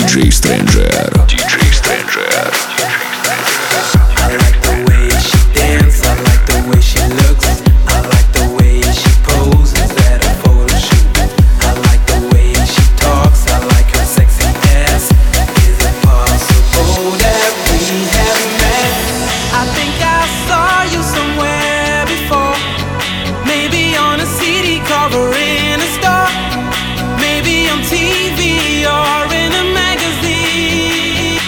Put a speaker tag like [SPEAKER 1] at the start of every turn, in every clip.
[SPEAKER 1] DJ Stranger. DJ Stranger.
[SPEAKER 2] I like the way she dances, I like the way she looks, I like the way she poses at a photo shoot. I like the way she talks, I like her sexy ass. Is it possible that we have met? I think I saw you somewhere before. Maybe on a CD cover in a store. Maybe on TV or in a magazine.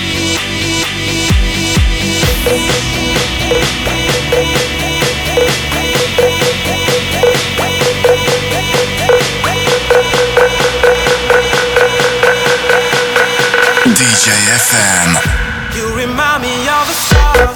[SPEAKER 3] DJ FM.
[SPEAKER 2] You remind me of a star.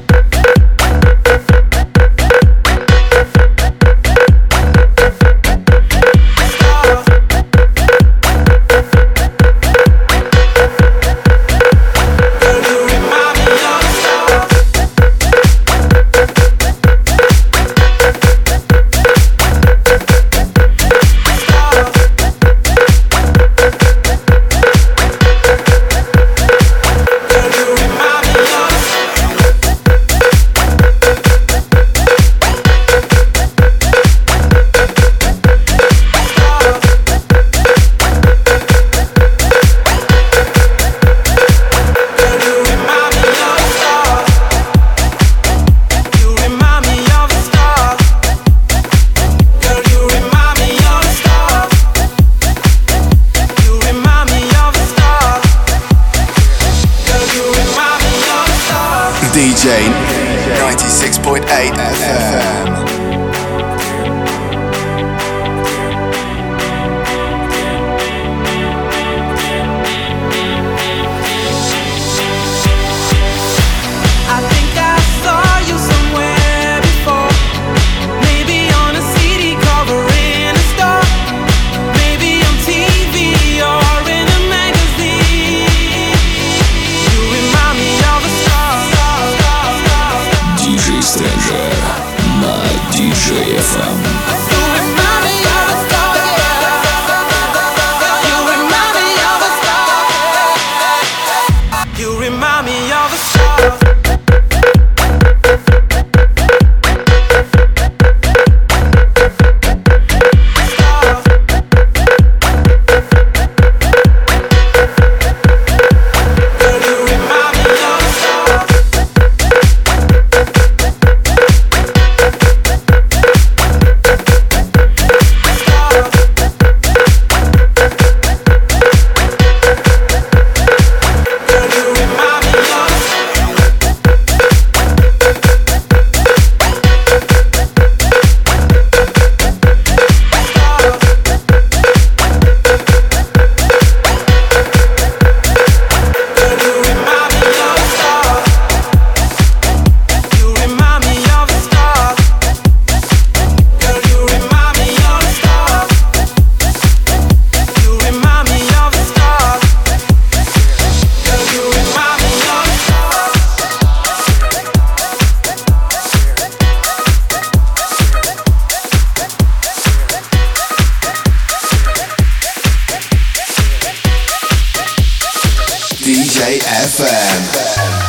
[SPEAKER 3] DJ 96.8 FM. DJ FM.